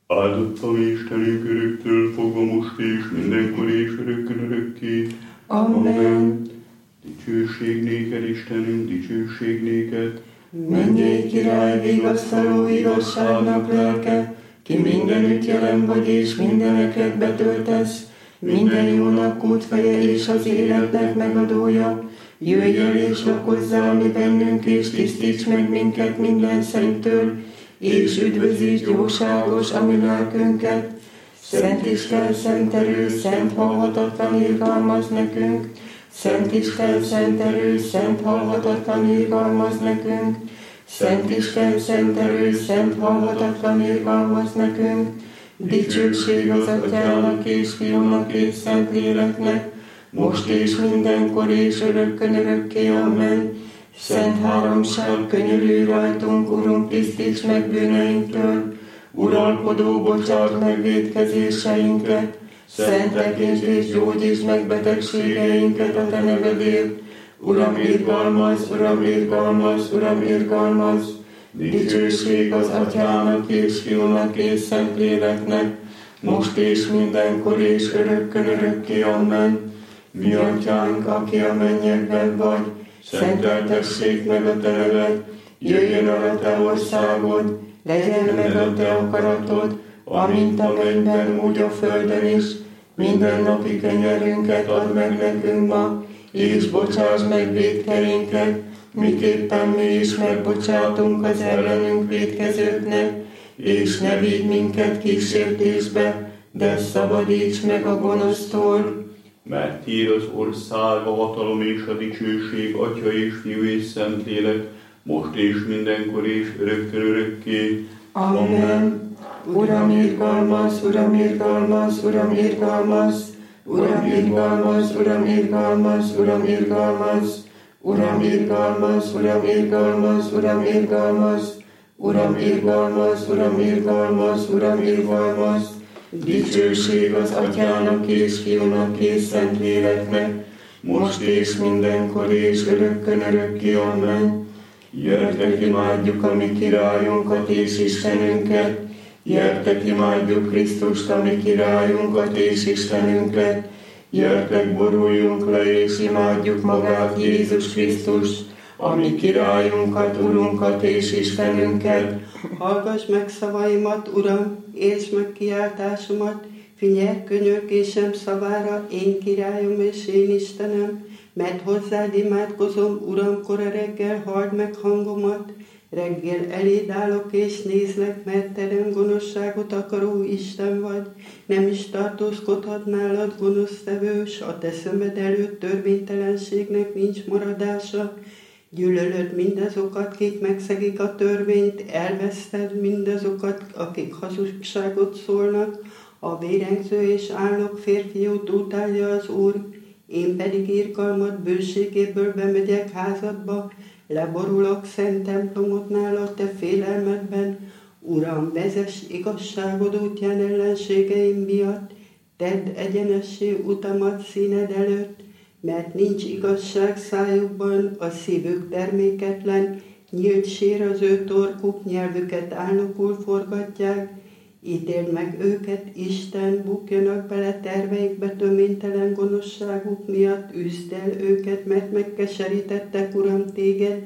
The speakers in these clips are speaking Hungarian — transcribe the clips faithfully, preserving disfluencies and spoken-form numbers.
Áldott a mi Istenünk öröktől fogva most és mindenkor és örökkön örökké. Amen. Dicsőség néked, Istenünk, dicsőség néked. Mennyei király, vigasztaló igazságnak lelke, ki mindenütt jelen vagy és mindeneket betöltesz, minden jónak útfeje és az életnek megadója, jöjj el és lakozzál mi bennünk, és tisztíts meg minket minden szentől, és üdvözíts jóságos a mi lelkünket. Szent Isten, szent erő, szent halhatatlan irgalmaz nekünk, Szent Isten, szent erő, szent halhatatlan irgalmaz nekünk, Szent Isten, szent erő, szent halhatatlan irgalmaz nekünk, dicsőség az Atyának és Fiúnak és Szentléleknek, most és mindenkor és örökkön örökké. Amen. Szent háromság, könyörülj rajtunk, Urunk, tisztíts meg bűneinktől, uralkodó, bocsásd meg vétkezéseinket, szentekítsd és gyógyítsd meg betegségeinket a te nevedért. Uram, irgalmaz, Uram, irgalmaz, Uram, irgalmaz, dicsőség az Atyának és Fiúnak és Szentléleknek, most és mindenkor és örökkön örökké. Amen. Mi Atyánk, aki a mennyekben vagy, szenteltessék meg a te neved, jöjjön el a te országod, legyen meg a te akaratod, amint a mennyben, úgy a földön is. Minden napi kenyerünket add meg nekünk ma, és bocsásd meg vétkeinket, miképpen mi is megbocsátunk az ellenünk vétkezőknek, és ne vigy minket kísértésbe, de szabadíts meg a gonosztól. Mert tiéd az ország, a hatalom és a dicsőség, Atya és Fiú és Szentlélek, most és mindenkor és örökkön örökké. Amen. Uram, irgalmaz, Uram, irgalmaz, Uram, irgalmaz, Uram, irgalmaz, Uram, irgalmaz, Uram, irgalmaz, Uram, irgalmaz, Uram, irgalmaz, Uram, irgalmaz, Uram, irgalmaz, Uram, irgalmaz, Uram, irgalmaz, dicsőség az Atyának és Fiúnak és Szentléleknek, most és mindenkor és örökkön örökké. Amen. Gyertek, imádjuk a mi királyunkat és Istenünket, gyertek, imádjuk Krisztust, a mi királyunkat és Istenünket, gyertek, boruljunk le és imádjuk magát, Jézus Krisztus, a mi királyunkat, Urunkat és Istenünket. Hallgass meg szavaimat, Uram, értsd meg kiáltásomat, figyelj könyörgésem szavára, én királyom és én Istenem, mert hozzád imádkozom, Uram, kora reggel, halld meg hangomat, reggel eléd állok és nézlek, mert te nem gonoszságot akaró Isten vagy, nem is tartózkodhat nálad gonosztevős, a te szemed előtt törvénytelenségnek nincs maradása, gyűlölöd mindazokat, kik megszegik a törvényt, elveszted mindazokat, akik hazugságot szólnak, a vérengző és álnok férfiút utálja az Úr, én pedig irgalmat bőségéből bemegyek házadba, leborulok szent templomodnál a te félelmedben. Uram, vezess igazságod útján ellenségeim miatt, tedd egyenessé utamat színed előtt, mert nincs igazság szájukban, a szívük terméketlen, nyílt sér az ő torkuk, nyelvüket álnokul forgatják. Ítéld meg őket, Isten, bukjanak bele terveikbe töménytelen gonoszságuk miatt, üzd el őket, mert megkeserítettek, Uram, téged,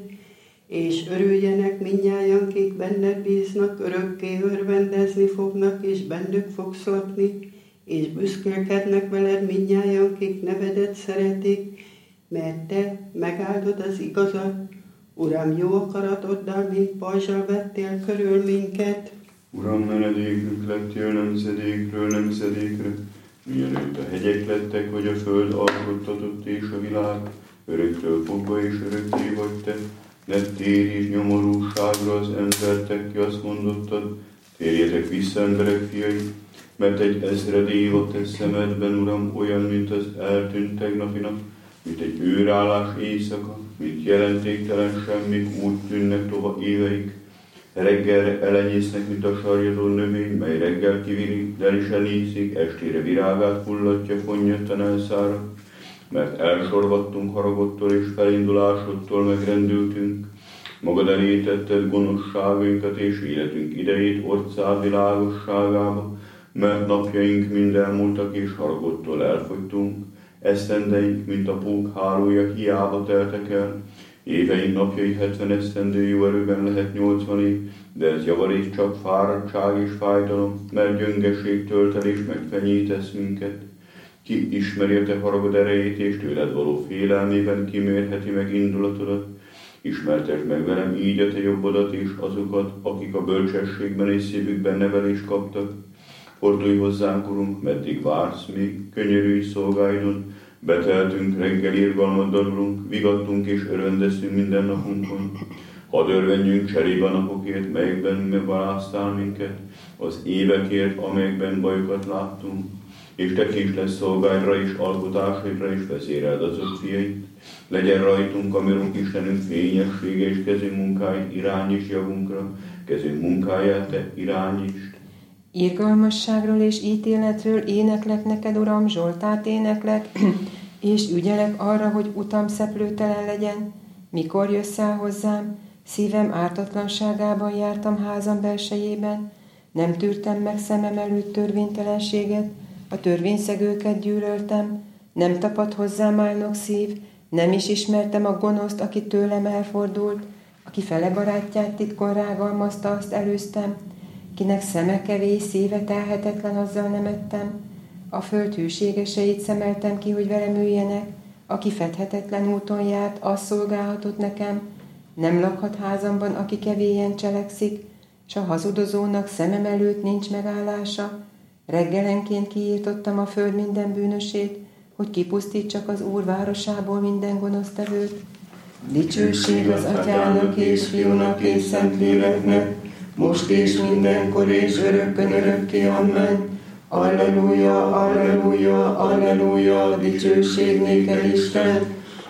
és örüljenek mindnyájan, kik benned bíznak, örökké örvendezni fognak, és bennük fogsz lakni, és büszkélkednek veled mindnyájan, kik nevedet szeretik, mert te megáldod az igazat. Uram, jó akaratoddal, mint pajzsal vettél körül minket. Uram, menedékünk lettél nemzedékről nemzedékre, mielőtt a hegyek lettek, vagy a föld alkottatott és a világ, öröktől fogva és örökké vagy te. Ne térj és nyomorúságra az embertek, ki azt mondottad, térjetek vissza, emberek fiai, mert egy ezred év a te szemedben, Uram, olyan, mint az eltűnt tegnapi nap, mint egy őrállás éjszaka, mint jelentéktelen semmik, úgy tűnnek tova éveik. Reggelre elenyésznek, mint a sarjadó növény, mely reggel kivirik, de is elíszik, estére virágát fullatja, fonnyötten elszárad. Mert elsorvadtunk haragottól és felindulásodtól megrendültünk. Magad elé tetted gonoszságainkat és életünk idejét orcád világosságába, mert napjaink mind elmúltak és haragodtól elfogytunk. Esztendeink, mint a pók hálója, hiába teltek el. Éveink napjai hetven esztendő jó erőben lehet nyolcvan év, de ez javarészt csak fáradtság és fájdalom, mert gyöngeség töltelés megfenyítesz minket. Ki ismeri a te haragod erejét, és tőled való félelmében kimérheti meg indulatodat? Ismertesd meg velem így a te jobbodat és azokat, akik a bölcsességben és szívükben nevelést kaptak. Fordulj hozzánk, Urunk, meddig vársz még, könyörülj szolgáidon, beteltünk reggel irgalmaddal, Urunk, vigadtunk és örvendeztünk minden napunkon. Hadd örvendjünk cserébe a napokért, melyekben megvaráztál minket, az évekért, amelyekben bajokat láttunk, és tekints lesz szolgáidra és alkotásaidra, és vezéreld azok fiait. Legyen rajtunk, a mi Urunk Istenünk fényessége, és kezünk munkáit irányíts javunkra, kezünk munkáját te irányítsd. Irgalmasságról és ítéletről éneklek neked, Uram, Zsoltárt éneklek, és ügyelek arra, hogy utam szeplőtelen legyen. Mikor jössz el hozzám? Szívem ártatlanságában jártam házam belsejében, nem tűrtem meg szemem előtt törvénytelenséget, a törvényszegőket gyűlöltem, nem tapad hozzám álnok szív, nem is ismertem a gonoszt, aki tőlem elfordult, aki fele barátját titkon rágalmazta, azt előztem, kinek szeme kevés, szíve telhetetlen, azzal nem ettem. A föld hűségeseit szemeltem ki, hogy velem üljenek, aki fedhetetlen úton járt, az szolgálhatott nekem. Nem lakhat házamban, aki kevélyen cselekszik, s a hazudozónak szemem előtt nincs megállása. Reggelenként kiírtottam a föld minden bűnösét, hogy kipusztítsak az Úr városából minden gonosztevőt. Dicsőség az Atyának és Fiúnak és Szentléleknek, most és mindenkor és örökkön örökké, amen. Alleluja, alleluja, alleluja, dicsőség néked Isten.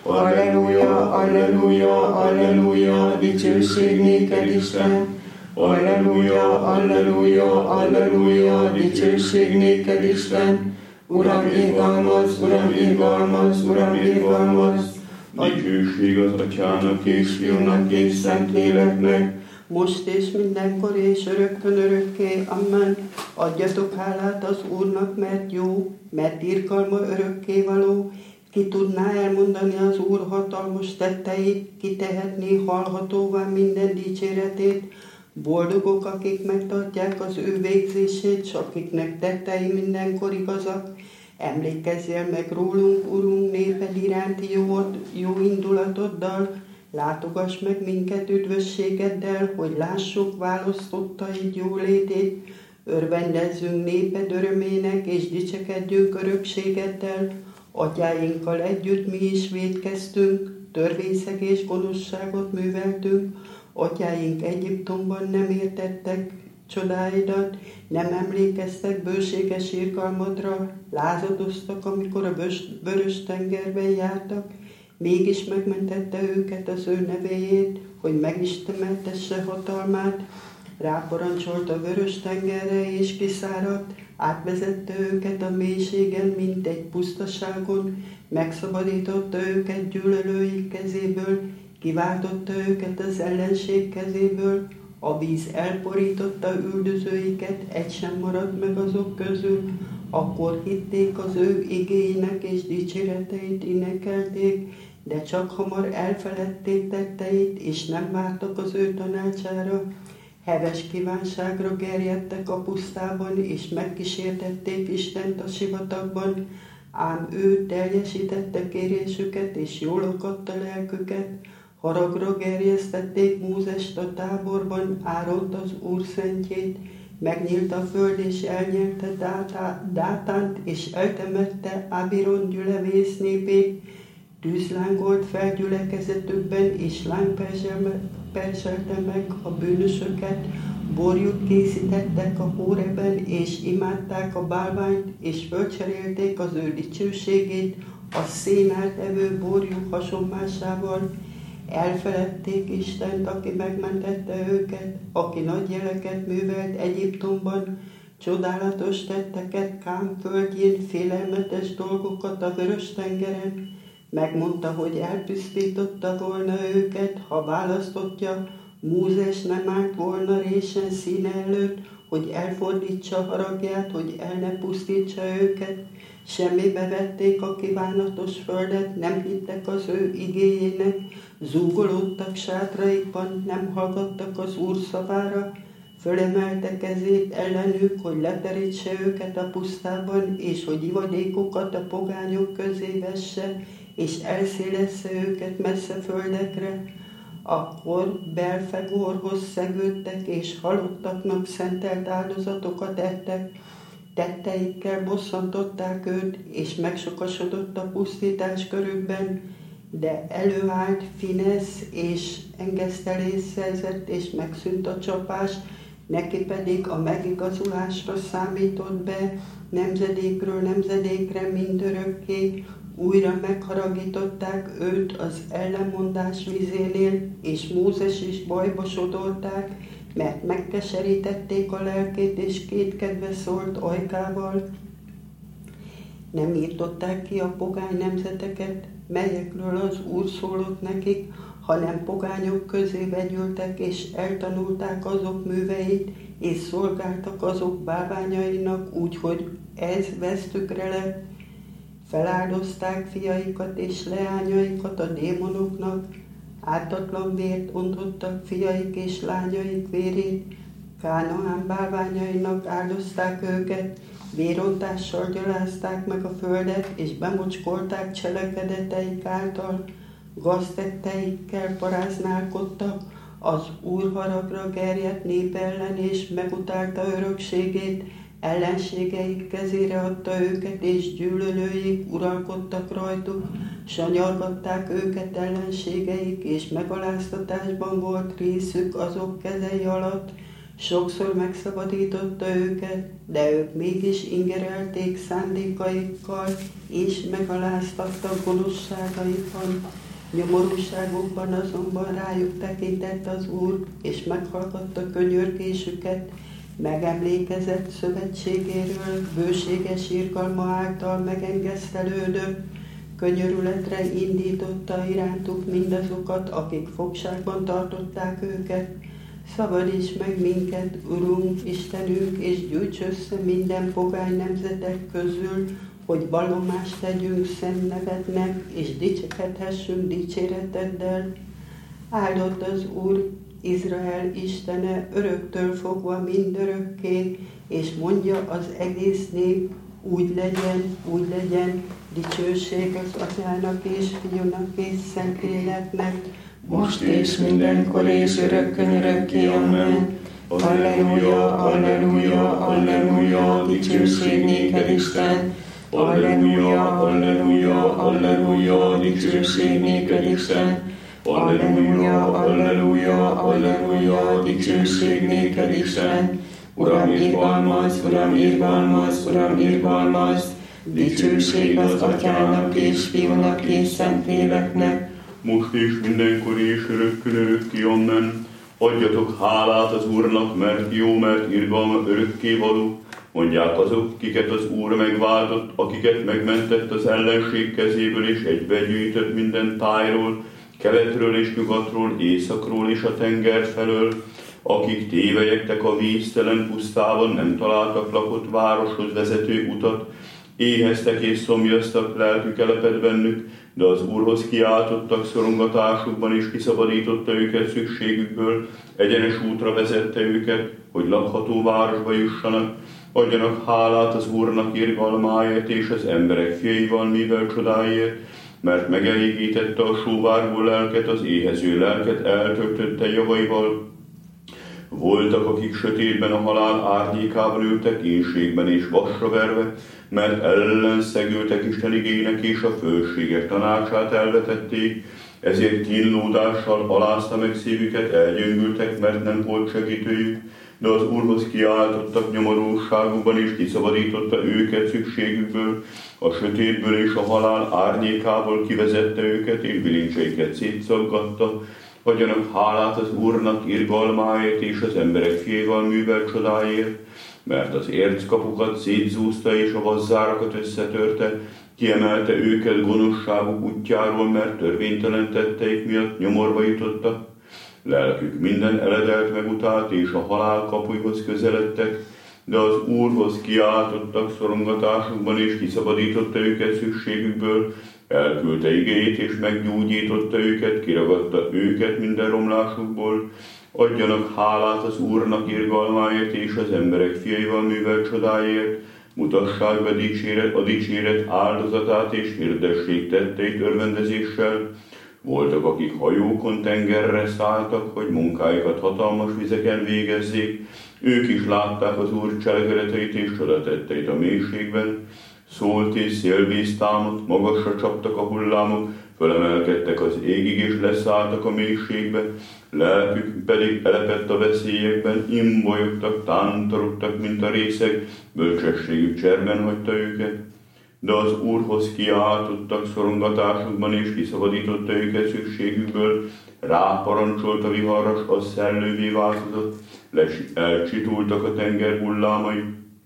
Alleluja, alleluja, alleluja, dicsőség néked Isten. Alleluja, alleluja, alleluja, dicsőség néked Isten. Uram, irgalmaz, Uram, irgalmaz, Uram, irgalmaz. Dicsőség az Atyának és Fiúnak és Szentléleknek, most és mindenkor és örökkön örökké, amen. Adjatok hálát az Úrnak, mert jó, mert irgalma örökké való. Ki tudná elmondani az Úr hatalmas tetteit, ki tehetné hallhatóvá minden dicséretét. Boldogok, akik megtartják az ő végzését, s akiknek tettei mindenkor igazak. Emlékezzél meg rólunk, Urunk, néped iránti jó, jó indulatoddal, látogass meg minket üdvösségeddel, hogy lássuk választottaid jólétét, örvendezzünk néped örömének, és dicsekedjünk örökségeddel. Atyáinkkal együtt mi is vétkeztünk, törvényszegés gonoszságot műveltünk, atyáink Egyiptomban nem értettek csodáidat, nem emlékeztek bőséges irgalmadra, lázadoztak, amikor a vörös tengerben jártak, mégis megmentette őket az ő nevéjét, hogy megistemeltesse hatalmát. Ráparancsolt a vörös tengerre és kiszáradt, átvezette őket a mélységen, mint egy pusztaságon, megszabadította őket gyűlölőik kezéből, kiváltotta őket az ellenség kezéből, a víz elporította üldözőiket, egy sem maradt meg azok közül, akkor hitték az ő igéinek és dicséreteit énekelték, de csak hamar elfeledték tetteit, és nem vártak az ő tanácsára. Heves kívánságra gerjedtek a pusztában, és megkísértették Istent a sivatagban, ám ő teljesítette kérésüket, és jól akadta lelküket. Haragra gerjesztették Mózest a táborban, Áront az Úr szentjét, megnyílt a föld, és elnyelte Dátánt, és eltemette Abiron gyülevész népét, tűzlángolt fel gyülekezetükben, és láng perselte meg a bűnösöket, borjút készítettek a Hóreben, és imádták a bálványt, és fölcserélték az ő dicsőségét a szénát evő borjú hasonmásával. Elfeledték Istent, aki megmentette őket, aki nagy jeleket művelt Egyiptomban, csodálatos tetteket Kám földjén, félelmetes dolgokat a Vörös-tengeren. Megmondta, hogy elpusztította volna őket, ha választottja, Mózes nem állt volna résen színe előtt, hogy elfordítsa haragját, hogy el ne pusztítsa őket. Semmibe vették a kívánatos földet, nem hittek az ő igéjének, zúgolódtak sátraikban, nem hallgattak az Úr szavára, fölemelte kezét ellenük, hogy leterítse őket a pusztában, és hogy ivadékokat a pogányok közé vesse, és elszélessze őket messze földekre. Akkor Belfegorhoz szegődtek, és halottaknak szentelt áldozatokat ettek. Tetteikkel bosszantották őt, és megsokasodott a pusztítás körükben, de előállt Finesz, és engesztelést szerzett, és megszűnt a csapás, neki pedig a megigazulásra számított be, nemzedékről nemzedékre mindörökké. Újra megharagították őt az ellenmondás vizénél, és Mózes is bajba sodorták, mert megkeserítették a lelkét, és kétkedve szólt ajkával. Nem írtották ki a pogány nemzeteket, melyekről az Úr szólott nekik, hanem pogányok közé vegyültek, és eltanulták azok műveit, és szolgáltak azok bálványainak, úgyhogy ez vesztükre lett. Feláldozták fiaikat és leányaikat a démonoknak, ártatlan vért ontottak fiaik és lányaik vérét, Kánaán bálványainak áldozták őket, vérontással gyalázták meg a földet, és bemocskolták cselekedeteik által, gaztetteikkel paráználkodtak, az Úr haragra gerjedt nép ellen, és megutálta örökségét, ellenségeik kezére adta őket, és gyűlölőik uralkodtak rajtuk, sanyargatták őket ellenségeik, és megaláztatásban volt részük azok kezei alatt, sokszor megszabadította őket, de ők mégis ingerelték szándékaikkal, és megaláztattak gonoszságaikon. Nyomorúságukban azonban rájuk tekintett az Úr, és meghallgatta könyörgésüket, megemlékezett szövetségéről, bőséges irgalma által megengesztelődött, könyörületre indította irántuk mindazokat, akik fogságban tartották őket. Szabadíts meg minket, Urunk, Istenünk, és gyűjts össze minden pogány nemzetek közül, hogy vallomást tegyünk szent nevednek, és dicsekedhessünk dicséreteddel. Áldott az Úr, Izrael Istene, öröktől fogva mindörökké, és mondja az egész nép, úgy legyen, úgy legyen, dicsőség az Atyának és Fiúnak és Szentléleknek, most és mindenkor és örökkön örökké, amen. Alleluja, alleluja, alleluja, dicsőség néked Isten. Alleluja, alleluja, alleluja, dicsőség néked Isten. Alleluja, alleluja, alleluja, dicsőség néked Isten. Uram, irgalmaz, Uram, irgalmaz, Uram, irgalmaz, dicsőség az Atyának és Fiúnak és Szentléleknek, most és mindenkor és örökkön örökké, amen. Adjatok hálát az Úrnak, mert jó, mert irgalma örökké való. Mondják azok, kiket az Úr megváltott, akiket megmentett az ellenség kezéből, és egybegyűjtött minden tájról, keletről és nyugatról, északról és a tenger felől, akik tévelyektek a víztelen pusztában, nem találtak lakott városhoz vezető utat, éheztek és szomjaztak, lelkük eleped bennük, de az Úrhoz kiáltottak szorongatásukban, és kiszabadította őket szükségükből, egyenes útra vezette őket, hogy lakható városba jussanak. Adjanak hálát az Úrnak irgalmáért és az emberek fiaival mivel csodáért, mert megelégítette a sóvárgó lelket, az éhező lelket eltöltötte javaival. Voltak, akik sötétben a halál árnyékában ültek, énségben és vasra verve, mert ellenszegültek Isten igének és a fölségek tanácsát elvetették, ezért kínlódással alázta meg szívüket, elgyöngültek, mert nem volt segítőjük, de az Úrhoz kiáltottak nyomorúságukban, és kiszabadította őket szükségükből, a sötétből és a halál árnyékából kivezette őket, és bilincseiket szétszaggatta. Adjanak hálát az Úrnak irgalmáért és az emberek fiaival művelt csodáért, mert az érckapukat szétzúzta és a vazzárakat összetörte, kiemelte őket gonoszságuk útjáról, mert törvénytelen tetteik miatt nyomorba jutottak. Lelkük minden eledelt megutált, és a halál kapuihoz közeledtek, de az Úrhoz kiáltottak szorongatásukban, és kiszabadította őket szükségükből, elküldte igéjét, és meggyógyította őket, kiragadta őket minden romlásukból. Adjanak hálát az Úrnak irgalmáért, és az emberek fiaival művelt csodáért, mutassák be dicséret, a dicséret áldozatát, és hirdessék tetteit örvendezéssel. Voltak, akik hajókon tengerre szálltak, hogy munkáikat hatalmas vizeken végezzék. Ők is látták az Úr cselekedeteit és csodatetteit a mélységben. Szólt és szélvíz támadt, magasra csaptak a hullámok, fölemelkedtek az égig és leszálltak a mélységbe. Lelkük pedig elepett a veszélyekben, imbolyogtak, tántorogtak, mint a részeg, bölcsességük cserben hagyta őket. De az Úrhoz kiáltottak szorongatásukban, és kiszabadította őket szükségükből, ráparancsolt a viharas, az szellővé változott, elcsitultak a tenger hullámai,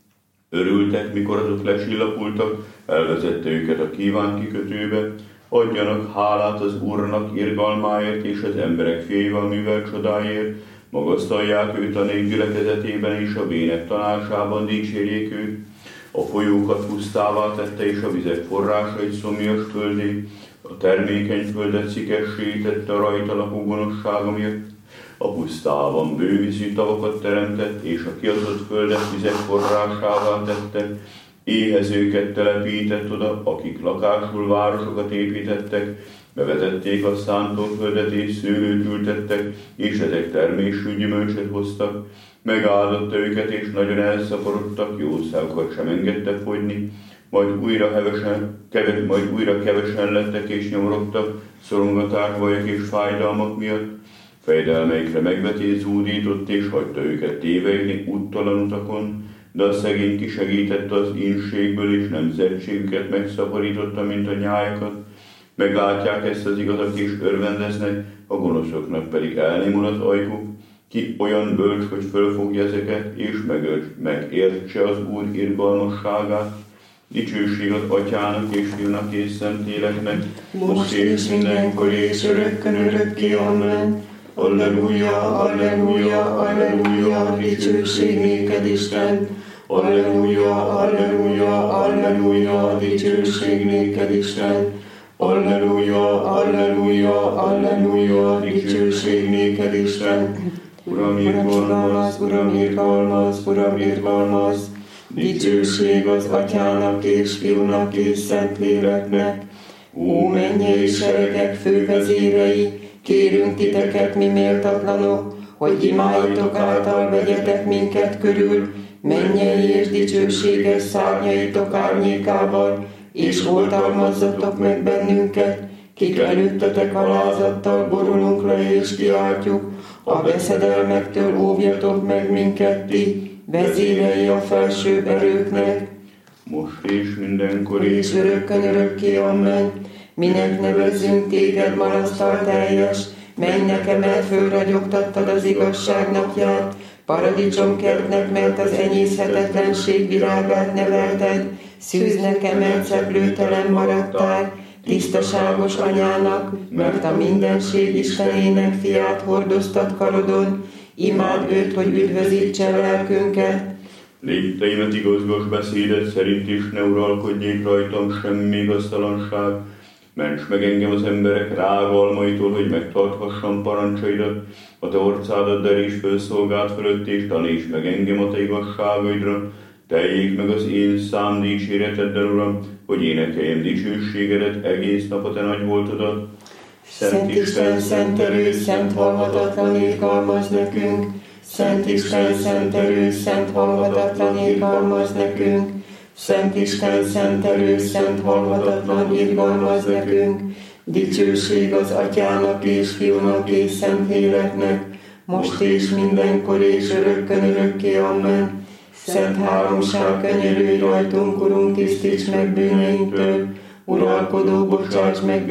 örültek, mikor azok lecsillapultak, elvezette őket a kívánt kikötőbe. Adjanak hálát az Úrnak irgalmáért, és az emberek fiaival művelt csodáért, magasztalják őt a nép gyülekezetében, és a vének tanácsában dicsérjék őt. A folyókat pusztává tette, és a vizek forrásait szomjas földé, a termékeny földet szikessé tette a rajta lakó gonoszsága miatt. A pusztában bővízű tavakat teremtett, és a kiazott földet vizek forrásává tette. Éhezőket telepített oda, akik lakásul városokat építettek, bevetették a szántóföldet és szőlőt ültettek, és ezek termésű gyümölcsöt hoztak. Megáldotta őket, és nagyon elszaporodtak, jószágokat sem engedte fogyni, majd újra, hevesen, keves, majd újra kevesen lettek és nyomorogtak, szorongatás, bajok és fájdalmak miatt. Fejedelmeikre megvetét zúdított, és hagyta őket tévejni úttalan utakon, de a szegény kisegítette az ínségből, és nemzetségüket megszaporította, mint a nyájakat. Meglátják ezt az igazak, és örvendeznek, a gonoszoknak pedig elnémul az ajkuk. Ki olyan bölcs, hogy fölfogja ezeket, és megértse az Úr irgalmasságát. Dicsőség az Atyának és Fiúnak és Szentléleknek, most és mindenkor és örökkön örökké, amen. Alleluja, alleluja, alleluja, dicsőség néked Isten. Alleluja, alleluja, alleluja, dicsőség néked Isten. Alleluja, alleluja, alleluja, dicsőség néked Isten. Uram, irgalmaz, Uram, irgalmaz, Uram, irgalmaz, dicsőség az Atyának és Fiúnak és Szentléleknek. Ó, mennyei seregek fővezérei, kérünk titeket, mi méltatlanok, hogy imáitok által vegyetek minket körül, mennyei és dicsőséges szárnyaitok árnyékával, és oltalmazzatok meg bennünket, kik előttetek alázattal borulunk le és kiáltjuk, a veszedelmektől óvjatok meg minket ti, vezérei a felsőbb erőknek, most és mindenkor és örökkön örökké, amen. Minek nevezzünk téged marasztal teljes, menj nekem el, fölragyogtattad az igazság napját, paradicsomkertnek, mert az enyészhetetlenség virágát nevelted, szűznek emelt szeplőtelen maradtál, tisztaságos anyának, mert a mindenség Istenének fiát hordoztat karodon, imád őt, hogy üdvözítsen lelkünket. Lépteimet igazgas beszédet szerint is ne uralkodjék rajtam semmi igaztalanság. Ments meg engem az emberek rágalmaitól, hogy megtarthassam parancsaidat, a te orcádat deríts föl szolgált fölött, és taníts meg engem a te igazságaidra. Teljék meg az én szám dicséreteddel, Uram, hogy énekeljem dicsőségedet egész nap a te nagy voltodat. Szent Isten, szent erő, szent halhatatlan irgalmaz nekünk. Szent Isten, szent erő, szent halhatatlan irgalmaz nekünk. Szent Isten, szent erő, szent halhatatlan irgalmaz nekünk. Dicsőség az Atyának és Fiúnak és Szentléleknek, most és mindenkor és örökkön örökké, amen. Szent háromság, könyörülj rajtunk, Urunk, tisztíts meg bűneinktől, uralkodó, bocsáss meg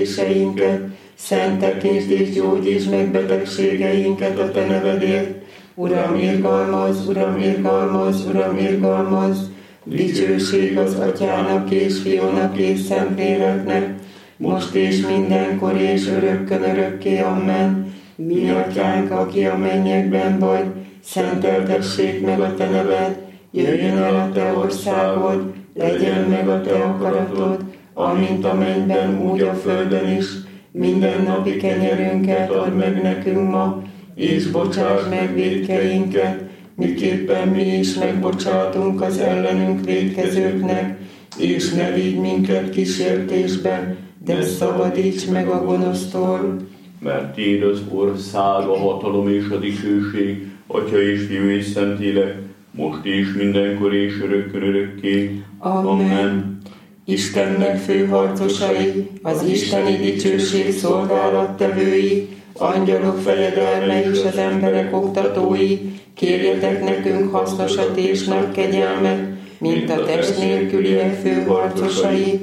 vétkezéseinket, szent tekintsd és gyógyítsd meg betegségeinket a te nevedért. Uram, irgalmaz, Uram, irgalmaz, Uram, irgalmaz. Dicsőség az Atyának és Fiúnak és Szentléleknek, most és mindenkor és örökkön örökké, amen. Mi Atyánk, aki a mennyekben vagy, szenteltessék meg a te neved, jöjjön el a te országod, legyen meg a te akaratod, amint a mennyben, úgy a földön is. Minden napi kenyerünket add meg nekünk ma, és bocsáss meg vétkeinket, miképpen mi is megbocsátunk az ellenünk vétkezőknek, és ne vigy minket kísértésbe, de szabadíts meg a gonosztól. Mert tiéd az ország, a hatalom és a dicsőség, Atya és Fiú és Szentlélek, most és mindenkor és örökkön örökké. Amen. Amen. Istennek főharcosai, az isteni dicsőség szolgálattevői, angyalok fejedelme és az emberek oktatói, kérjetek nekünk hasznosat és nagy kegyelmet, mint a test nélküliek főharcosai.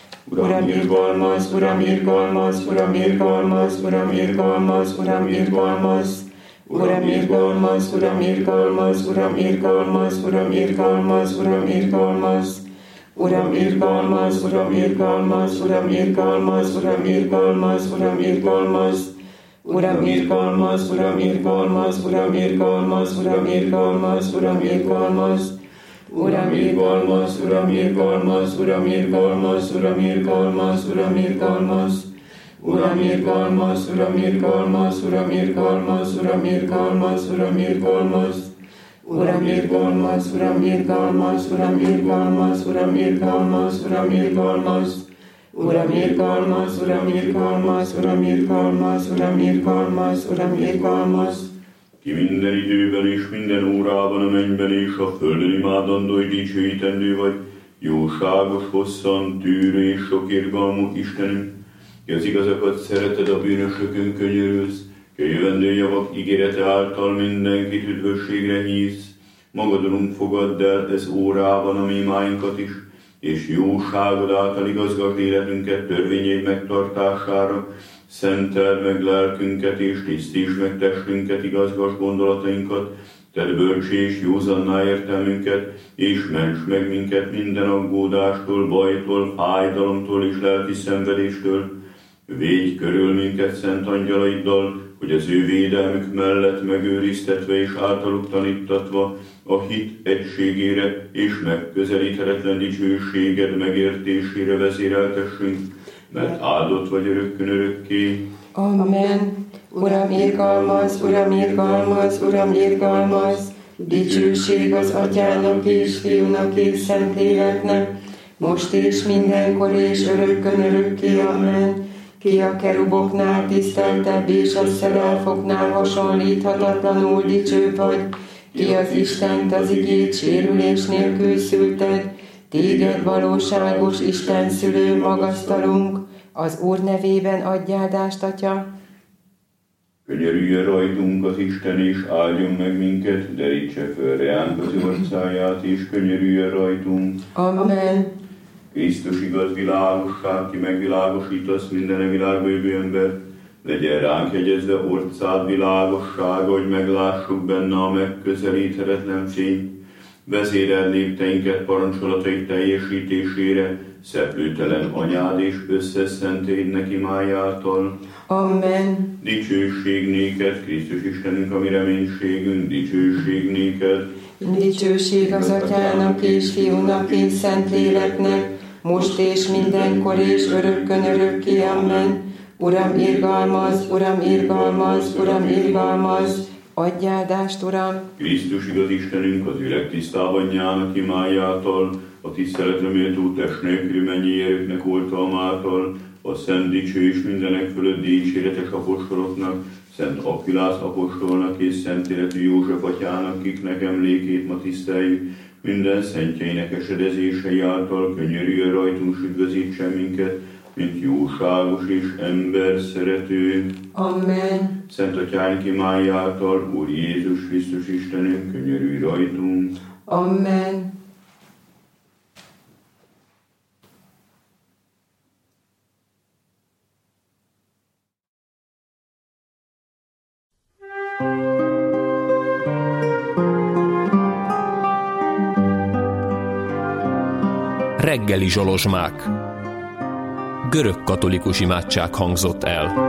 Uram, irgalmaz, Uram, irgalmaz, Uram, irgalmaz, Uram, irgalmaz, Uram, irgalmaz. Uram, irgalmaz, Uram, irgalmaz, Uram, irgalmaz, Uram, irgalmaz, Uram, irgalmaz. Uram, irgalmaz, Uram, irgalmaz, Uram, irgalmaz, Uram, irgalmaz, Uram, irgalmaz. Uram, irgalmaz, Uram, irgalmaz, Uram, irgalmaz, Uram, irgalmaz, Uram, irgalmaz. Uram, irgalmaz, Uram, irgalmaz, Uram, irgalmaz, Uram, irgalmaz, Uram, irgalmaz. Uram, irgalmaz, Uram, irgalmaz, Uram, irgalmaz, Uram, irgalmaz, Uram, irgalmaz. Uram, irgalmaz, Uram, irgalmaz, Uram, irgalmaz, Uram, irgalmaz, Uram, irgalmaz. Uram, irgalmaz, Uram, irgalmaz, Uram, irgalmaz, Uram, irgalmaz, Uram, irgalmaz. Ki minden időben és minden órában a mennyben és a földön imádandó, és dicsőítendő vagy, jóságos, hosszan, tűrő és sok irgalmú Istenünk, ki az igazakat szereted, a bűnösökön könyörülsz, ki a jövendő javak ígérete által mindenkit üdvösségre hívsz. Magadon fogadd el ez órában a mi imáinkat is, és jóságod által igazgasd életünket törvényeid megtartására, szenteld meg lelkünket és tisztítsd meg testünket, igazgasd gondolatainkat, tedd bölcsé és józanná értelmünket, és ments meg minket minden aggódástól, bajtól, fájdalomtól és lelki szenvedéstől. Védj körül minket szent angyalaiddal, hogy az ő védelmük mellett megőriztetve és általuk tanítatva a hit egységére és megközelíthetetlen dicsőséged megértésére vezéreltessünk, mert áldott vagy örökkön örökké. Amen. Uram, irgalmaz, Uram, irgalmaz, Uram, irgalmaz. Dicsőség az Atyának és Fiúnak és Szentléleknek, most és mindenkor és örökkön örökké. Amen. Ki a keruboknál tiszteltebb és a szerelfoknál hasonlíthatatlanul dicsőbb vagy, ki az Istent az igét sérülés nélkül szülted, téged valóságos Isten szülő magasztalunk, az Úr nevében adj áldást, Atya. Könyörüljön rajtunk az Isten, és áldjon meg minket, derítse föl reánk az orcáját, és könyörüljön rajtunk. Amen. Krisztus igaz világosság, ki megvilágosítasz minden világba jövő ember, legyen ránk jegyezve orcád világossága, hogy meglássuk benne a megközelíthetetlen fényt. Vezéreld népteinket parancsolataid teljesítésére, szeplőtelen anyád és összeszentédnek imájától. Amen. Dicsőség néked, Krisztus Istenünk, a mi reménységünk, dicsőség néked. Dicsőség az Atyának és Fiúnak és Szentléleknek, most és mindenkor és örökkön örökké. Amen. Uram, irgalmaz, Uram, irgalmaz, Uram, irgalmaz. Adj áldást, Uram! Krisztus igaz Istenünk, az üreg tisztában nyának imájától, a tiszteletre méltó test nélküli mennyi erőknek oltalmától, a szent dicső és mindenek fölött dicséretes apostoloknak, Szent Akvilász apostolnak és szent életű József atyának, kiknek emlékét ma tiszteljük, minden szentjeinek esedezései által könyörüljön rajtunk, s üdvözítsen minket, mint jóságos és ember szerető. Amen. Szent Atyánk imájától, Úr Jézus Krisztus Istenünk, könyörülj rajtunk. Amen. Reggeli zsolozsmák. Görög katolikus imádság hangzott el.